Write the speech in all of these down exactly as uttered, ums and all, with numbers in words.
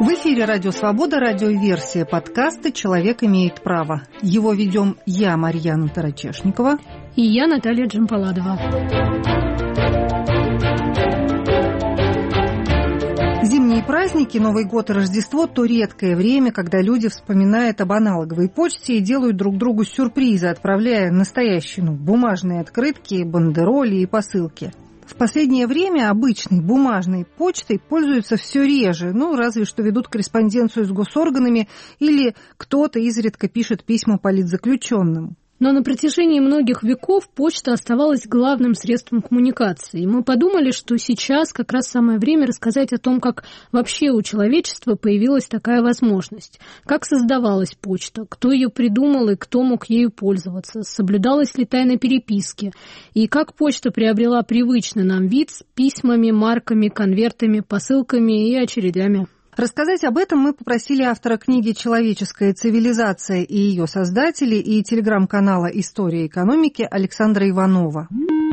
В эфире «Радио Свобода», радиоверсия подкаста «Человек имеет право». Его ведем я, Марьяна Тарачешникова. И я, Наталья Джампаладова. Зимние праздники, Новый год и Рождество – то редкое время, когда люди вспоминают об аналоговой почте и делают друг другу сюрпризы, отправляя настоящие, ну, бумажные открытки, бандероли и посылки. В последнее время обычной бумажной почтой пользуются все реже, ну, разве что ведут корреспонденцию с госорганами или кто-то изредка пишет письма политзаключенным. Но на протяжении многих веков почта оставалась главным средством коммуникации. И мы подумали, что сейчас как раз самое время рассказать о том, как вообще у человечества появилась такая возможность. Как создавалась почта, кто ее придумал и кто мог ею пользоваться, соблюдалась ли тайна переписки, и как почта приобрела привычный нам вид с письмами, марками, конвертами, посылками и очередями. Рассказать об этом мы попросили автора книги «Человеческая цивилизация и ее создатели» и телеграм-канала «История экономики» Александра Иванова.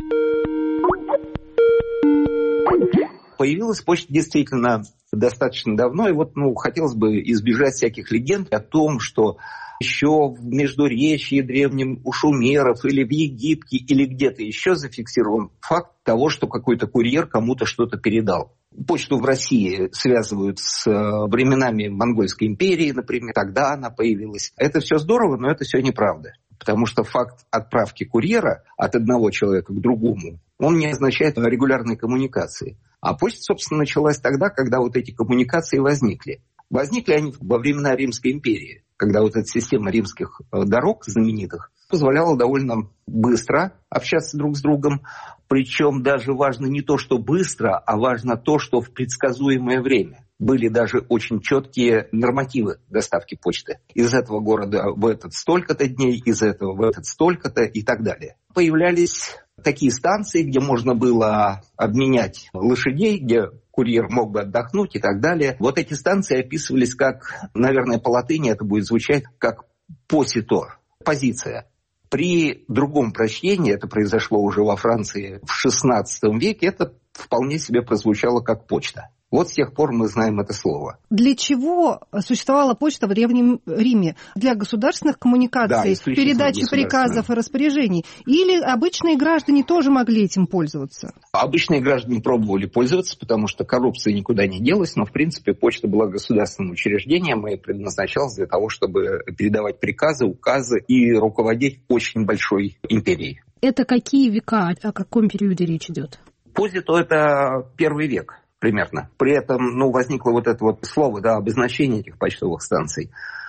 Появилась почта действительно достаточно давно, и вот ну, хотелось бы избежать всяких легенд о том, что еще в Междуречье древнем у шумеров или в Египте или где-то еще зафиксирован факт того, что какой-то курьер кому-то что-то передал. Почту в России связывают с временами Монгольской империи, например, тогда она появилась. Это все здорово, но это все неправда. Потому что факт отправки курьера от одного человека к другому, он не означает регулярной коммуникации. А почта, собственно, началась тогда, когда вот эти коммуникации возникли. Возникли они во времена Римской империи, когда вот эта система римских дорог знаменитых позволяла довольно быстро общаться друг с другом. Причем даже важно не то, что быстро, а важно то, что в предсказуемое время. Были даже очень четкие нормативы доставки почты. Из этого города в этот столько-то дней, из этого в этот столько-то и так далее. Появлялись такие станции, где можно было обменять лошадей, где курьер мог бы отдохнуть и так далее. Вот эти станции описывались как, наверное, по латыни это будет звучать как «поситор», позиция. При другом прочтении, это произошло уже во Франции в шестнадцатом веке, это вполне себе прозвучало как почта. Вот с тех пор мы знаем это слово. Для чего существовала почта в Древнем Риме? Для государственных коммуникаций, да, передачи приказов и распоряжений? Или обычные граждане тоже могли этим пользоваться? Обычные граждане пробовали пользоваться, потому что коррупция никуда не делась, но в принципе почта была государственным учреждением и предназначалась для того, чтобы передавать приказы, указы и руководить очень большой империей. Это какие века? О каком периоде речь идет? Позито это первый век. Примерно. При этом ну, возникло вот это вот слово, да, обозначение этих почтовых станций.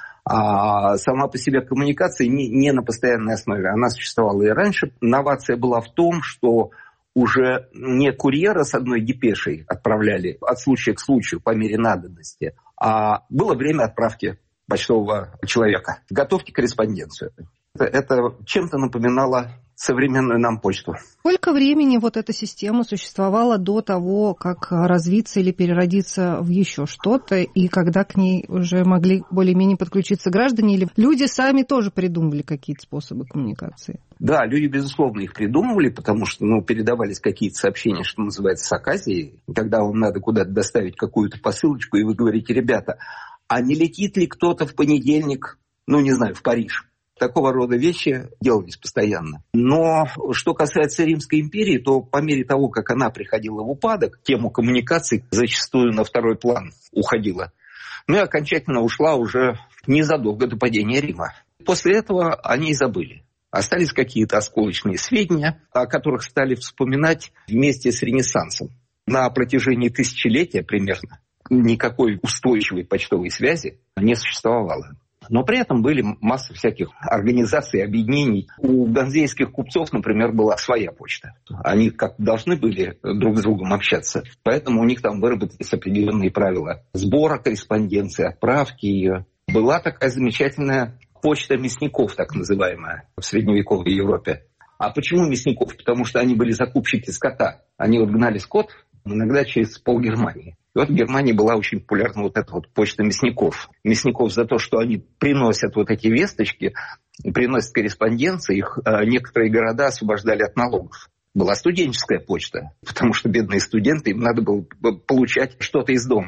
А сама по себе коммуникация не, не на постоянной основе. Она существовала и раньше. Новация была в том, что уже не курьера с одной депешей отправляли от случая к случаю по мере надобности, а было время отправки почтового человека. Готовьте корреспонденцию. Это, это чем-то напоминало современную нам почту. Сколько времени вот эта система существовала до того, как развиться или переродиться в еще что-то, и когда к ней уже могли более-менее подключиться граждане, или люди сами тоже придумывали какие-то способы коммуникации? Да, люди, безусловно, их придумывали, потому что ну, передавались какие-то сообщения, что называется, с оказией, когда вам надо куда-то доставить какую-то посылочку, и вы говорите: ребята, а не летит ли кто-то в понедельник, ну, не знаю, в Париж? Такого рода вещи делались постоянно. Но что касается Римской империи, то по мере того, как она приходила в упадок, тема коммуникаций зачастую на второй план уходила. Ну и окончательно ушла уже незадолго до падения Рима. После этого о ней забыли. Остались какие-то осколочные сведения, о которых стали вспоминать вместе с Ренессансом. На протяжении тысячелетия примерно никакой устойчивой почтовой связи не существовало. Но при этом были масса всяких организаций, объединений. У ганзейских купцов, например, была своя почта. Они как должны были друг с другом общаться. Поэтому у них там выработались определенные правила сбора корреспонденции, отправки ее. Была такая замечательная почта мясников, так называемая, в средневековой Европе. А почему мясников? Потому что они были закупщики скота. Они вот гнали скот иногда через полгермании. И вот в Германии была очень популярна вот эта вот почта мясников. Мясников за то, что они приносят вот эти весточки, приносят корреспонденции, их э, некоторые города освобождали от налогов. Была студенческая почта, потому что бедные студенты, им надо было получать что-то из дома.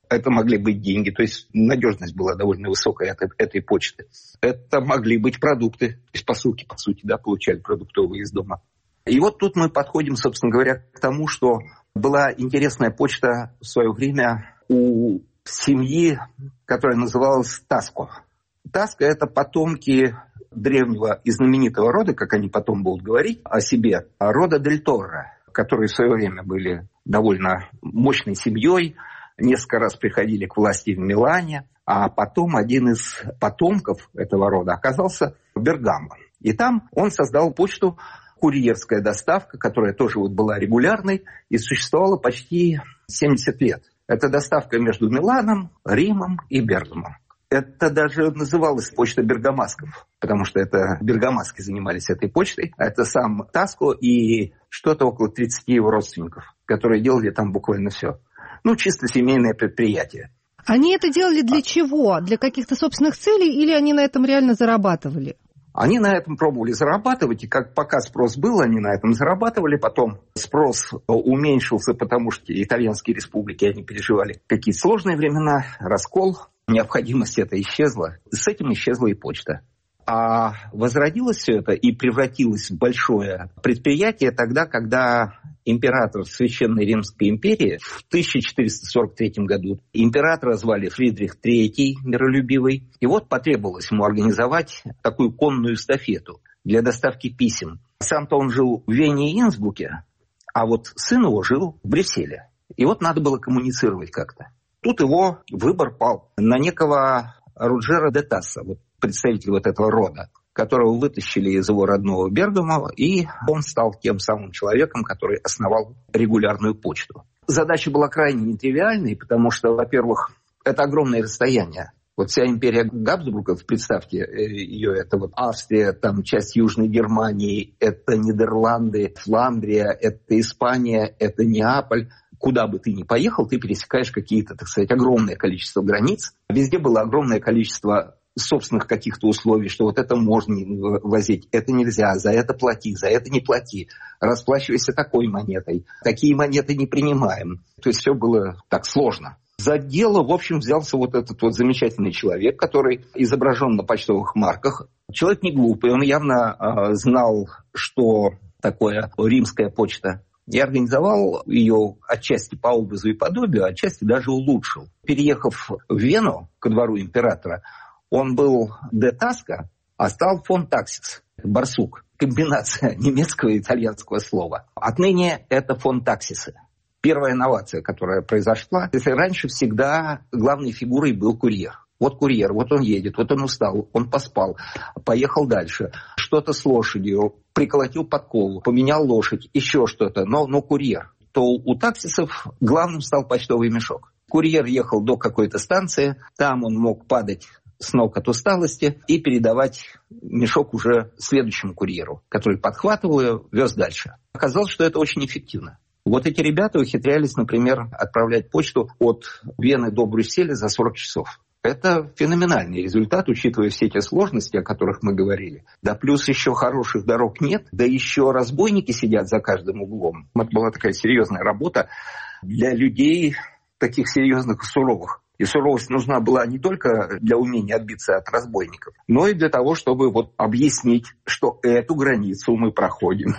Это могли быть деньги, то есть надежность была довольно высокая от этой почты. Это могли быть продукты, из посылки, по сути, да, получали продуктовые из дома. И вот тут мы подходим, собственно говоря, к тому, что была интересная почта в свое время у семьи, которая называлась Таско. Таско – это потомки древнего и знаменитого рода, как они потом будут говорить о себе, рода Дель Торре, которые в свое время были довольно мощной семьей, несколько раз приходили к власти в Милане, а потом один из потомков этого рода оказался в Бергамо. И там он создал почту «Курьерская доставка», которая тоже вот была регулярной и существовала почти семьдесят лет. Это доставка между Миланом, Римом и Бергамом. Это даже называлось почта бергамасков, потому что это бергамаски занимались этой почтой. Это сам Таско и что-то около тридцати его родственников, которые делали там буквально все. Ну, чисто семейное предприятие. Они это делали для чего? Для каких-то собственных целей или они на этом реально зарабатывали? Они на этом пробовали зарабатывать, и как пока спрос был, они на этом зарабатывали. Потом спрос уменьшился, потому что итальянские республики, они переживали какие-то сложные времена, раскол, необходимость эта исчезла. С этим исчезла и почта. А возродилось все это и превратилось в большое предприятие тогда, когда император Священной Римской империи в тысяча четыреста сорок третьем году, императора звали Фридрих третий, миролюбивый, и вот потребовалось ему организовать такую конную эстафету для доставки писем. Сам-то он жил в Вене и Инсбруке, а вот сын его жил в Брюсселе. И вот надо было коммуницировать как-то. Тут его выбор пал на некого Руджера де Тассо, вот представитель вот этого рода, которого вытащили из его родного Бергамо, и он стал тем самым человеком, который основал регулярную почту. Задача была крайне нетривиальной, потому что, во-первых, это огромное расстояние. Вот вся империя Габсбургов, представьте ее, это вот Австрия, там часть Южной Германии, это Нидерланды, Фландрия, это Испания, это Неаполь. Куда бы ты ни поехал, ты пересекаешь какие-то, так сказать, огромное количество границ. Везде было огромное количество собственных каких-то условий, что вот это можно возить, это нельзя, за это плати, за это не плати, расплачивайся такой монетой, такие монеты не принимаем. То есть все было так сложно. За дело, в общем, взялся вот этот вот замечательный человек, который изображен на почтовых марках. Человек не глупый, он явно э, знал, что такое римская почта. И организовал ее отчасти по образу и подобию, отчасти даже улучшил. Переехав в Вену, ко двору императора, он был де Таско, а стал фон Таксис, барсук. Комбинация немецкого и итальянского слова. Отныне это фон Таксисы. Первая инновация, которая произошла, если раньше всегда главной фигурой был курьер. Вот курьер, вот он едет, вот он устал, он поспал, поехал дальше. Что-то с лошадью, приколотил подкову, поменял лошадь, еще что-то, но, но курьер. То у таксисов главным стал почтовый мешок. Курьер ехал до какой-то станции, там он мог падать с ног от усталости и передавать мешок уже следующему курьеру, который подхватывал ее, вез дальше. Оказалось, что это очень эффективно. Вот эти ребята ухитрялись, например, отправлять почту от Вены до Брюсселя за сорок часов. Это феноменальный результат, учитывая все те сложности, о которых мы говорили. Да плюс еще хороших дорог нет, да еще разбойники сидят за каждым углом. Это была такая серьезная работа для людей таких серьезных и суровых. И суровость нужна была не только для умения отбиться от разбойников, но и для того, чтобы вот объяснить, что эту границу мы проходим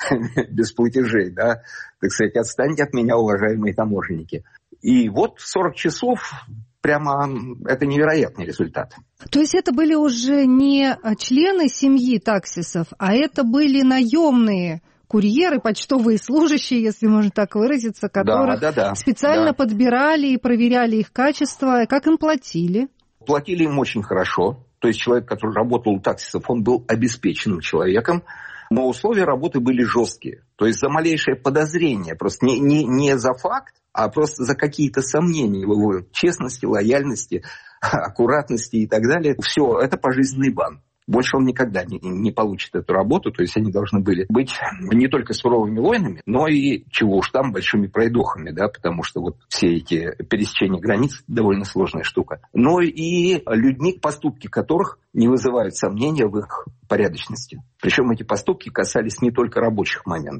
без платежей, да, так сказать, отстаньте от меня, уважаемые таможенники. И вот сорок часов прямо это невероятный результат. То есть это были уже не члены семьи таксисов, а это были наемные курьеры, почтовые служащие, если можно так выразиться, которых да, да, да, специально да. подбирали и проверяли их качество. Как им платили? Платили им очень хорошо. То есть человек, который работал у таксисов, он был обеспеченным человеком, но условия работы были жесткие. То есть за малейшее подозрение, просто не, не, не за факт, а просто за какие-то сомнения в его честности, лояльности, аккуратности и так далее. Все, это пожизненный бан. Больше он никогда не, не получит эту работу. То есть они должны были быть не только суровыми воинами, но и, чего уж там, большими пройдохами, да, потому что вот все эти пересечения границ довольно сложная штука. Но и людьми, поступки которых не вызывают сомнения в их порядочности. Причем эти поступки касались не только рабочих моментов.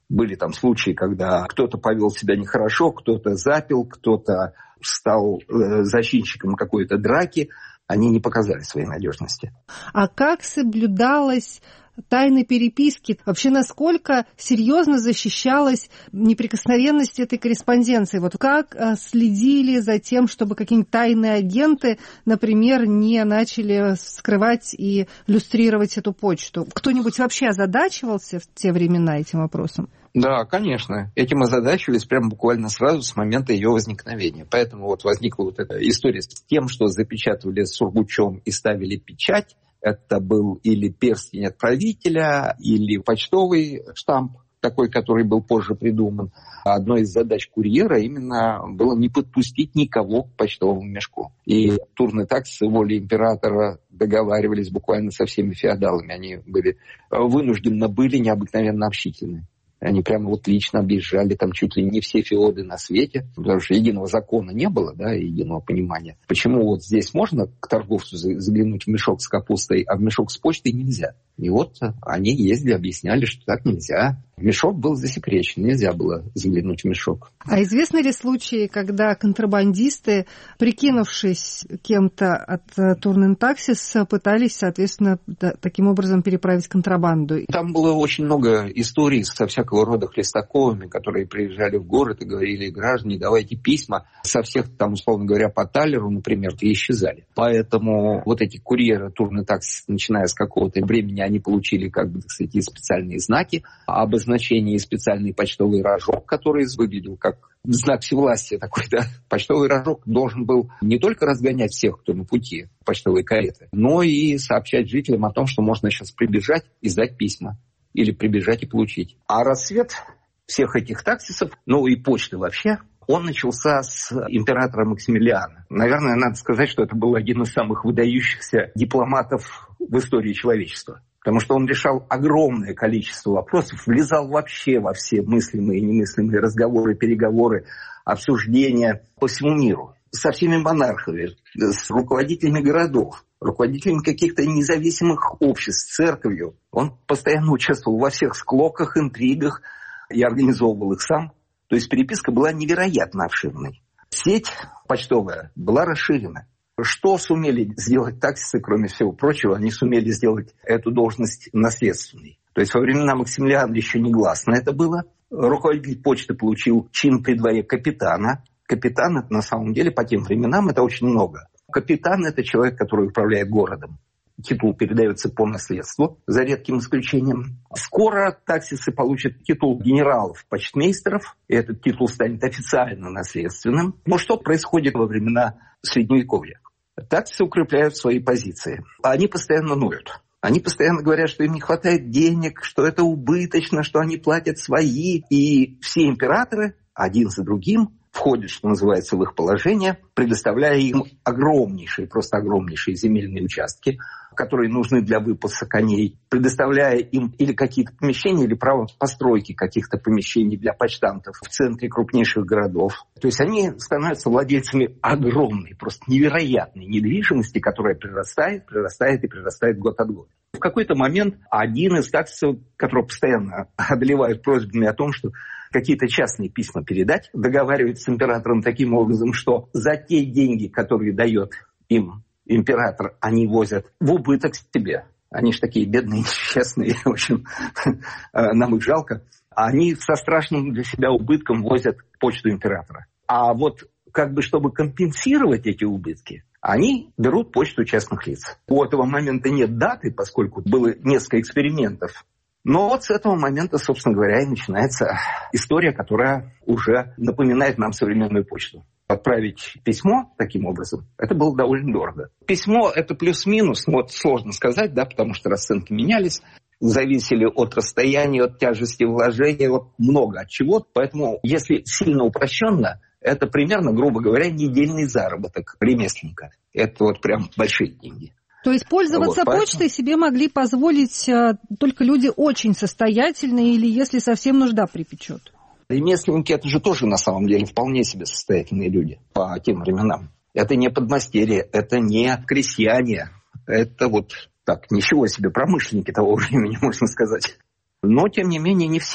Были там случаи, когда кто-то повел себя нехорошо, кто-то запил, кто-то стал зачинщиком какой-то драки. Они не показали своей надежности. А как соблюдалась тайны переписки? Вообще, насколько серьезно защищалась неприкосновенность этой корреспонденции? Вот как следили за тем, чтобы какие-нибудь тайные агенты, например, не начали скрывать и люстрировать эту почту? Кто-нибудь вообще озадачивался в те времена этим вопросом? Да, конечно. Этим озадачивались прямо буквально сразу с момента ее возникновения. Поэтому вот возникла вот эта история с тем, что запечатывали сургучом и ставили печать. Это был или перстень отправителя, или почтовый штамп, такой, который был позже придуман. Одной из задач курьера именно было не подпустить никого к почтовому мешку. И турны таксы волей императора договаривались буквально со всеми феодалами. Они были вынуждены были необыкновенно общительны. Они прямо вот лично объезжали там чуть ли не все феоды на свете, потому что единого закона не было, да, единого понимания. Почему вот здесь можно к торговцу заглянуть в мешок с капустой, а в мешок с почтой нельзя? И вот они ездили, объясняли, что так нельзя. Мешок был засекречен, нельзя было заглянуть в мешок. А известны ли случаи, когда контрабандисты, прикинувшись кем-то от Турнентаксис, пытались, соответственно, таким образом переправить контрабанду? Там было очень много историй со всякого рода Хлестаковыми, которые приезжали в город и говорили: граждане, давайте письма. Со всех, там, условно говоря, по талеру, например, и исчезали. Поэтому вот эти курьеры Турнентаксис, начиная с какого-то времени, они получили, как бы, так сказать, специальные знаки, обозначение и специальный почтовый рожок, который выглядел как знак всевластия такой, да. Почтовый рожок должен был не только разгонять всех, кто на пути, почтовые кареты, но и сообщать жителям о том, что можно сейчас прибежать и сдать письма. Или прибежать и получить. А рассвет всех этих таксисов, ну и почты вообще, он начался с императора Максимилиана. Наверное, надо сказать, что это был один из самых выдающихся дипломатов в истории человечества. Потому что он решал огромное количество вопросов, влезал вообще во все мыслимые и немыслимые разговоры, переговоры, обсуждения по всему миру. Со всеми монархами, с руководителями городов, руководителями каких-то независимых обществ, с церковью. Он постоянно участвовал во всех склоках, интригах и организовывал их сам. То есть переписка была невероятно обширной. Сеть почтовая была расширена. Что сумели сделать таксисы, кроме всего прочего, они сумели сделать эту должность наследственной. То есть во времена Максимилиана еще негласно это было. Руководитель почты получил чин при дворе капитана. Капитан, это на самом деле по тем временам это очень много. Капитан – это человек, который управляет городом. Титул передается по наследству, за редким исключением. Скоро таксисы получат титул генералов-почтмейстеров, и этот титул станет официально наследственным. Но что происходит во времена Средневековья? Таксисы укрепляют свои позиции. Они постоянно ноют. Они постоянно говорят, что им не хватает денег, что это убыточно, что они платят свои. И все императоры, один за другим, входят, что называется, в их положение, предоставляя им огромнейшие, просто огромнейшие земельные участки, которые нужны для выпаса коней, предоставляя им или какие-то помещения, или право постройки каких-то помещений для почтамтов в центре крупнейших городов. То есть они становятся владельцами огромной, просто невероятной недвижимости, которая прирастает, прирастает и прирастает год от года. В какой-то момент один из таксисов, которого постоянно одолевают просьбами о том, что какие-то частные письма передать, договаривается с императором таким образом, что за те деньги, которые дает им император, они возят в убыток себе. Они же такие бедные, несчастные, в общем, нам их жалко. Они со страшным для себя убытком возят почту императора. А вот как бы чтобы компенсировать эти убытки, они берут почту частных лиц. У этого момента нет даты, поскольку было несколько экспериментов. Но вот с этого момента, собственно говоря, и начинается история, которая уже напоминает нам современную почту. Отправить письмо таким образом, это было довольно дорого. Письмо – это плюс-минус, вот сложно сказать, да, потому что расценки менялись, зависели от расстояния, от тяжести вложения, вот много от чего. Поэтому, если сильно упрощенно, это примерно, грубо говоря, недельный заработок ремесленника. Это вот прям большие деньги. То есть пользоваться вот, почтой поэтому... себе могли позволить а, только люди очень состоятельные или если совсем нужда припечет? Ремесленники – это же тоже на самом деле вполне себе состоятельные люди по тем временам. Это не подмастерье, это не крестьяне, это вот так, ничего себе, промышленники того времени, можно сказать. Но, тем не менее, не все.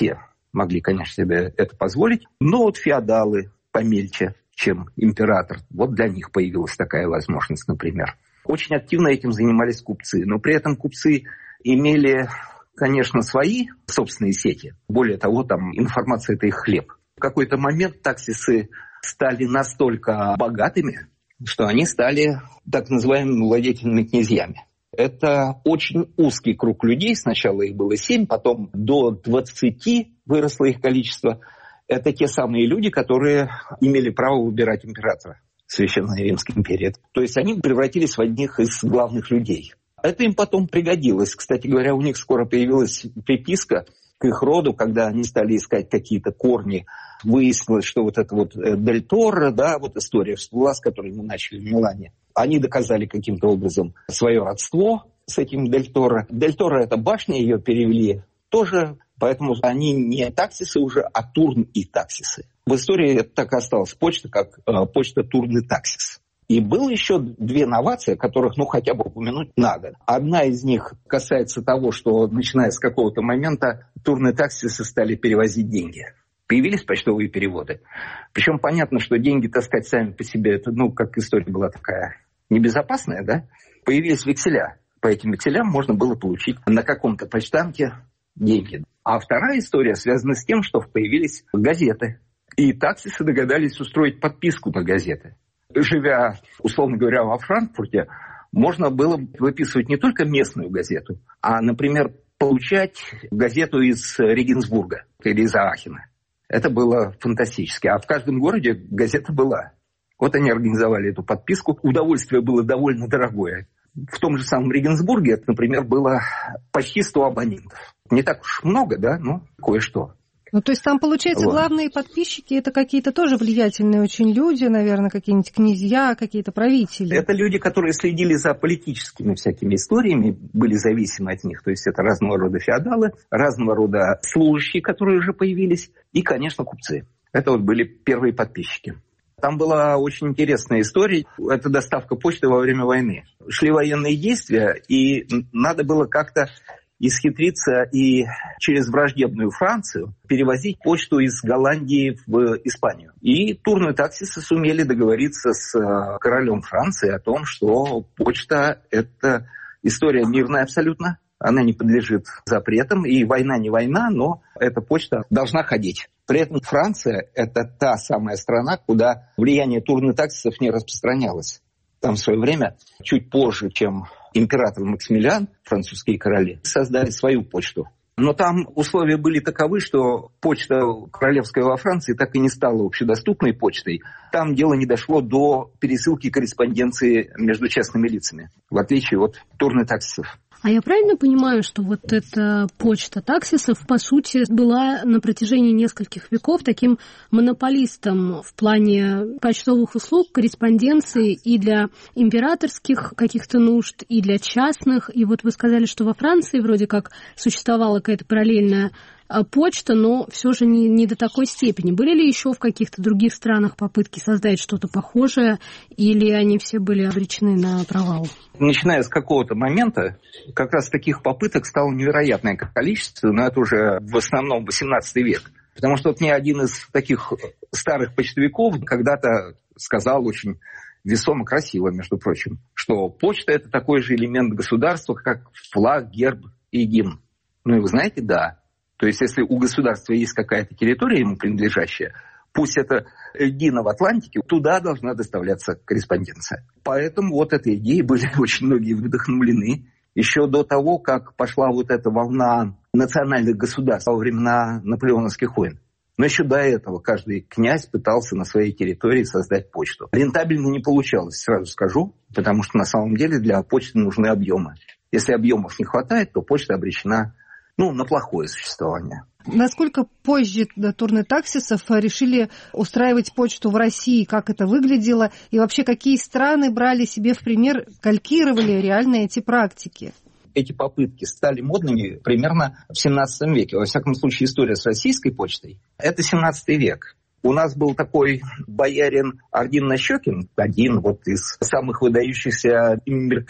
могли, конечно, себе это позволить. Но вот феодалы помельче, чем император, вот для них появилась такая возможность, например. Очень активно этим занимались купцы, но при этом купцы имели, конечно, свои собственные сети. Более того, там информация – это их хлеб. В какой-то момент таксисы стали настолько богатыми, что они стали так называемыми владетельными князьями. Это очень узкий круг людей. Сначала их было семь, потом до двадцати выросло их количество. Это те самые люди, которые имели право выбирать императора Священной Римской империи. То есть они превратились в одних из главных людей. Это им потом пригодилось. Кстати говоря, у них скоро появилась приписка к их роду, когда они стали искать какие-то корни. Выяснилось, что вот это вот Дель Торро, да, вот история всплыла, с которой мы начали в Милане. Они доказали каким-то образом свое родство с этим Дель Торро. Дель Торро – это башня, ее перевели тоже, поэтому они не таксисы уже, а Турн и таксисы. В истории это так и осталось. Почта как э, почта Турн и таксис. И было еще две новации, которых, ну, хотя бы упомянуть надо. Одна из них касается того, что, начиная с какого-то момента, Турн и таксисы стали перевозить деньги. Появились почтовые переводы. Причем понятно, что деньги таскать сами по себе, это, ну, как история была такая небезопасная, да? Появились векселя. По этим векселям можно было получить на каком-то почтамте деньги. А вторая история связана с тем, что появились газеты. И таксисы догадались устроить подписку на газеты. Живя, условно говоря, во Франкфурте, можно было выписывать не только местную газету, а, например, получать газету из Регенсбурга или из Аахена. Это было фантастически. А в каждом городе газета была. Вот они организовали эту подписку. Удовольствие было довольно дорогое. В том же самом Регенсбурге, это, например, было почти сто абонентов. Не так уж много, да, но кое-что. Ну, то есть там, получается, вот. Главные подписчики – это какие-то тоже влиятельные очень люди, наверное, какие-нибудь князья, какие-то правители. Это люди, которые следили за политическими всякими историями, были зависимы от них. То есть это разного рода феодалы, разного рода служащие, которые уже появились, и, конечно, купцы. Это вот были первые подписчики. Там была очень интересная история. Это доставка почты во время войны. Шли военные действия, и надо было как-то исхитриться и через враждебную Францию перевозить почту из Голландии в Испанию. И Турн и таксисы сумели договориться с королем Франции о том, что почта – это история мирная абсолютно, она не подлежит запретам, и война не война, но эта почта должна ходить. При этом Франция – это та самая страна, куда влияние Турн и таксисов не распространялось. Там в свое время, чуть позже, чем император Максимилиан, французские короли, создали свою почту. Но там условия были таковы, что почта королевская во Франции так и не стала общедоступной почтой. Там дело не дошло до пересылки корреспонденции между частными лицами, в отличие от Турн и таксисов. А я правильно понимаю, что вот эта почта таксисов, по сути, была на протяжении нескольких веков таким монополистом в плане почтовых услуг, корреспонденции и для императорских каких-то нужд, и для частных. И вот вы сказали, что во Франции вроде как существовала какая-то параллельная почта, но все же не, не до такой степени. Были ли еще в каких-то других странах попытки создать что-то похожее, или они все были обречены на провал? Начиная с какого-то момента, как раз таких попыток стало невероятное количество, но это уже в основном восемнадцатый век. Потому что вот мне один из таких старых почтовиков когда-то сказал очень весомо, красиво, между прочим, что почта – это такой же элемент государства, как флаг, герб и гимн. Ну и вы знаете, да. То есть, если у государства есть какая-то территория ему принадлежащая, пусть это льдина в Атлантике, туда должна доставляться корреспонденция. Поэтому вот этой идеей были очень многие вдохновлены. Еще до того, как пошла вот эта волна национальных государств во времена наполеоновских войн. Но еще до этого каждый князь пытался на своей территории создать почту. Рентабельно не получалось, сразу скажу, потому что на самом деле для почты нужны объемы. Если объемов не хватает, то почта обречена Ну, на плохое существование. Насколько позже Турн и таксисов решили устраивать почту в России, как это выглядело, и вообще какие страны брали себе в пример, калькировали реально эти практики? Эти попытки стали модными примерно в семнадцатом веке. Во всяком случае, история с российской почтой – это семнадцатый век. У нас был такой боярин Ардин Нащекин, один вот из самых выдающихся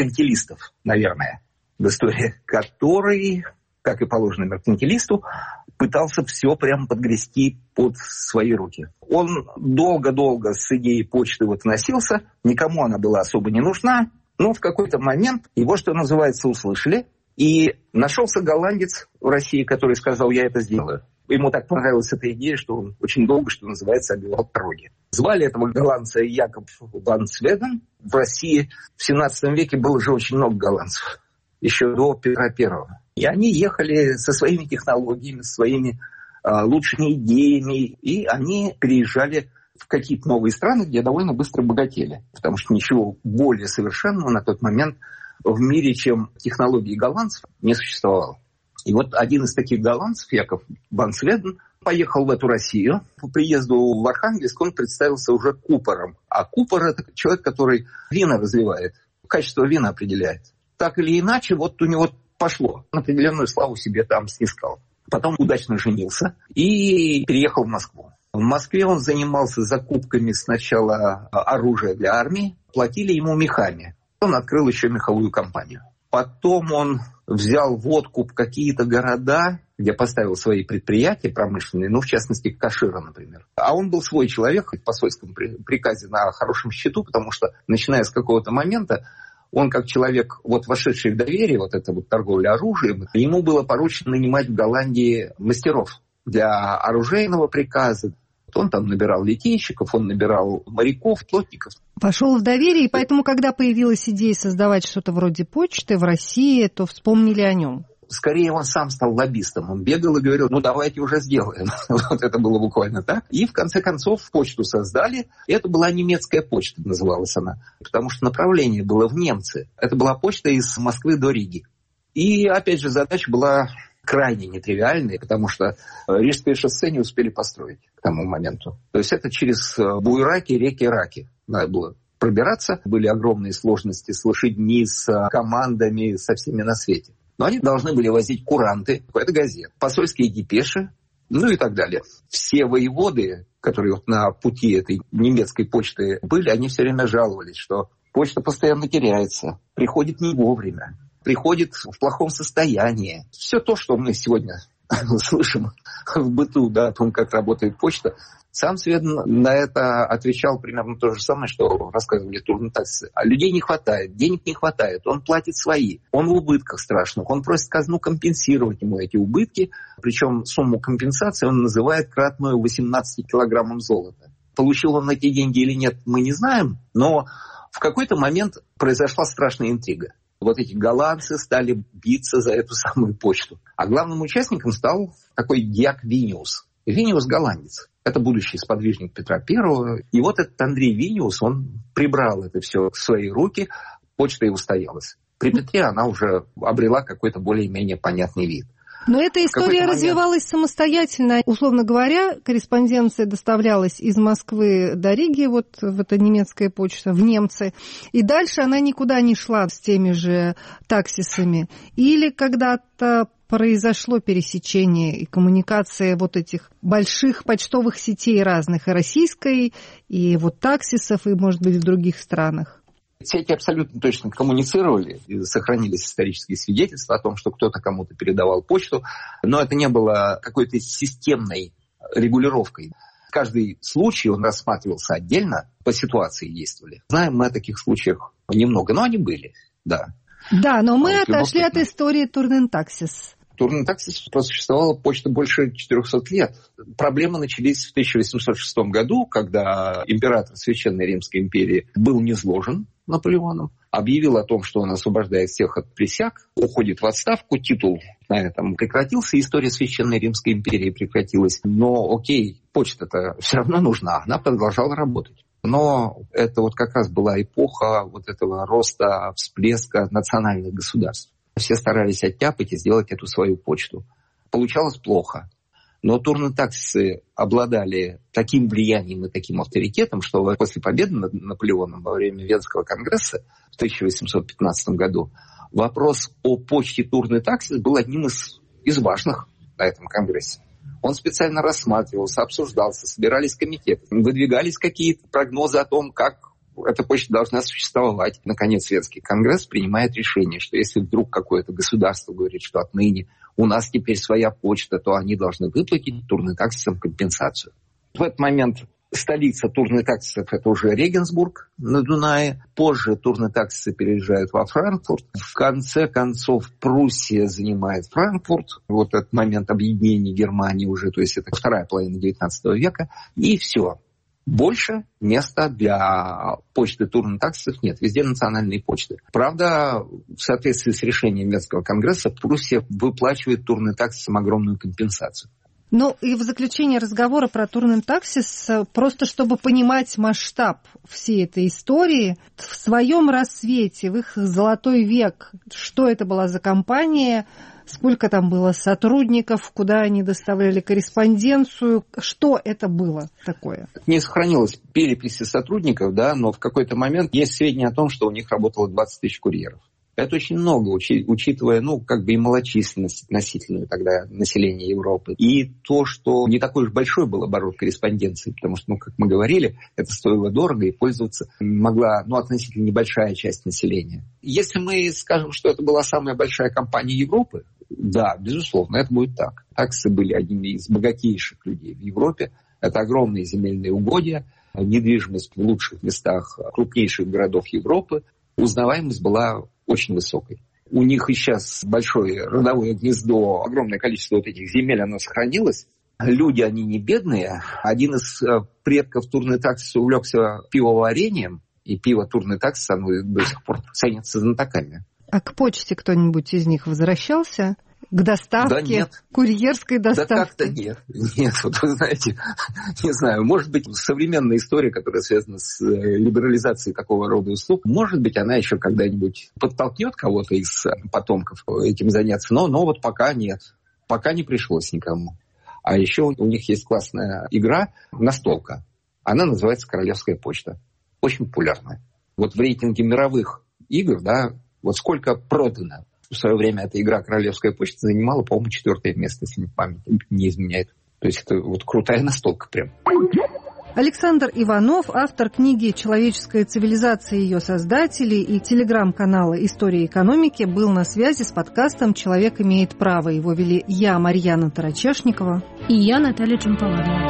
меркантилистов, наверное, в истории, который, как и положено меркантилисту, пытался все прямо подгрести под свои руки. Он долго-долго с идеей почты вот носился, никому она была особо не нужна, но в какой-то момент его, что называется, услышали, и нашелся голландец в России, который сказал: я это сделаю. Ему так понравилась эта идея, что он очень долго, что называется, обивал дороги. Звали этого голландца Якоб ван Сведен. В России в семнадцатом веке было уже очень много голландцев, еще до Петра Первого. И они ехали со своими технологиями, со своими э, лучшими идеями, и они переезжали в какие-то новые страны, где довольно быстро богатели. Потому что ничего более совершенного на тот момент в мире, чем технологии голландцев, не существовало. И вот один из таких голландцев, Якоб ван Сведен, поехал в эту Россию. По приезду в Архангельск он представился уже купором. А купор – это человек, который вина разливает, качество вина определяет. Так или иначе, вот у него пошло. Определенную славу себе там снискал. Потом удачно женился и переехал в Москву. В Москве он занимался закупками сначала оружия для армии, платили ему мехами. Он открыл еще меховую компанию. Потом он взял в откуп какие-то города, где поставил свои предприятия промышленные, ну, в частности, Кашира, например. А он был свой человек, по свойскому приказе на хорошем счету, потому что, начиная с какого-то момента, он, как человек, вот вошедший в доверие, вот это вот торговля оружием, ему было поручено нанимать в Голландии мастеров для оружейного приказа. Он там набирал литейщиков, он набирал моряков, плотников. Пошел в доверие, и поэтому, когда появилась идея создавать что-то вроде почты в России, то вспомнили о нем. Скорее, он сам стал лоббистом. Он бегал и говорил: ну, давайте уже сделаем. Вот это было буквально так. И, в конце концов, почту создали. Это была немецкая почта, называлась она. Потому что направление было в немцы. Это была почта из Москвы до Риги. И, опять же, задача была крайне нетривиальной, потому что Рижское шоссе не успели построить к тому моменту. То есть это через буераки, реки, раки надо было пробираться. Были огромные сложности с лошадьми, с командами, со всеми на свете. Но они должны были возить куранты, это газет, посольские депеши, ну и так далее. Все воеводы, которые вот на пути этой немецкой почты были, они все время жаловались, что почта постоянно теряется, приходит не вовремя, приходит в плохом состоянии. Все то, что мы сегодня слышим в быту, да, о том, как работает почта. Сам Сведен на это отвечал примерно то же самое, что рассказывали турнотаксы. А людей не хватает, денег не хватает, он платит свои. Он в убытках страшных, он просит казну компенсировать ему эти убытки. Причем сумму компенсации он называет кратную восемнадцати килограммам золота. Получил он эти деньги или нет, мы не знаем, но в какой-то момент произошла страшная интрига. Вот эти голландцы стали биться за эту самую почту. А главным участником стал такой дьяк Виниус. Виниус голландец. Это будущий сподвижник Петра Первого. И вот этот Андрей Виниус, он прибрал это все в свои руки, почта и устоялась. При Петре она уже обрела какой-то более-менее понятный вид. Но эта история развивалась самостоятельно. Условно говоря, корреспонденция доставлялась из Москвы до Риги, вот в эта немецкая почта, в немцы. И дальше она никуда не шла с теми же таксисами. Или когда-то произошло пересечение и коммуникация вот этих больших почтовых сетей разных, и российской, и вот таксисов, и, может быть, в других странах. Сети абсолютно точно коммуницировали, и сохранились исторические свидетельства о том, что кто-то кому-то передавал почту, но это не было какой-то системной регулировкой. Каждый случай, он рассматривался отдельно, по ситуации действовали. Знаем мы о таких случаях немного, но они были, да. Да, но мы отошли от истории Турнентаксис. Турнентаксис просуществовала почта больше четырехсот лет. Проблемы начались в тысяча восемьсот шестом году, когда император Священной Римской империи был низложен Наполеоном, объявил о том, что он освобождает всех от присяг, уходит в отставку, титул на этом прекратился, история Священной Римской империи прекратилась. Но окей, почта-то все равно нужна, она продолжала работать. Но это вот как раз была эпоха вот этого роста, всплеска национальных государств. Все старались оттяпать и сделать эту свою почту. Получалось плохо. Но турнотаксисы обладали таким влиянием и таким авторитетом, что после победы над Наполеоном во время Венского конгресса в тысяча восемьсот пятнадцатом году вопрос о почте турнотаксис был одним из, из важных на этом конгрессе. Он специально рассматривался, обсуждался, собирались комитеты, выдвигались какие-то прогнозы о том, как эта почта должна существовать. Наконец, Венский конгресс принимает решение, что если вдруг какое-то государство говорит, что отныне у нас теперь своя почта, то они должны выплатить турнетаксисам компенсацию. В этот момент столица турнетаксисов – это уже Регенсбург на Дунае. Позже турнетаксисы переезжают во Франкфурт. В конце концов Пруссия занимает Франкфурт. Вот этот момент объединения Германии уже, то есть это вторая половина девятнадцатого века. И все. Больше места для почты турнетаксисов нет. Везде национальные почты. Правда, в соответствии с решением Венского конгресса, Пруссия выплачивает турнетаксисам огромную компенсацию. Ну и в заключение разговора про турнетаксис, просто чтобы понимать масштаб всей этой истории, в своем рассвете, в их золотой век, что это была за компания, сколько там было сотрудников, куда они доставляли корреспонденцию, что это было такое? Не сохранилось переписи сотрудников, да, но в какой-то момент есть сведения о том, что у них работало двадцать тысяч курьеров. Это очень много, учи, учитывая, ну, как бы и малочисленность относительную тогда населения Европы. И то, что не такой уж большой был оборот корреспонденции, потому что, ну, как мы говорили, это стоило дорого, и пользоваться могла, ну, относительно небольшая часть населения. Если мы скажем, что это была самая большая компания Европы, да, безусловно, это будет так. Таксы были одними из богатейших людей в Европе. Это огромные земельные угодья, недвижимость в лучших местах крупнейших городов Европы. Узнаваемость была очень высокой. У них и сейчас большое родовое гнездо, огромное количество вот этих земель, оно сохранилось. Люди, они не бедные. Один из предков турнетаксиса увлекся пивоварением, и пиво турнетаксиса, оно до сих пор ценится знатоками. А к почте кто-нибудь из них возвращался? К доставке? Да нет. Курьерской доставке? Да как-то нет. Нет, вот вы знаете, не знаю, может быть, современная история, которая связана с либерализацией такого рода услуг, может быть, она еще когда-нибудь подтолкнет кого-то из потомков этим заняться, но, но вот пока нет. Пока не пришлось никому. А еще у них есть классная игра «Настолка». Она называется «Королевская почта». Очень популярная. Вот в рейтинге мировых игр, да, вот сколько продано. В свое время эта игра «Королевская почта» занимала, по-моему, четвертое место, если память не изменяет. То есть это вот крутая настолка прям. Александр Иванов, автор книги «Человеческая цивилизация и ее создатели» и телеграм-канала «История экономики», был на связи с подкастом «Человек имеет право». Его вели я, Марьяна Тарачешникова. И я, Наталья Джампаладова.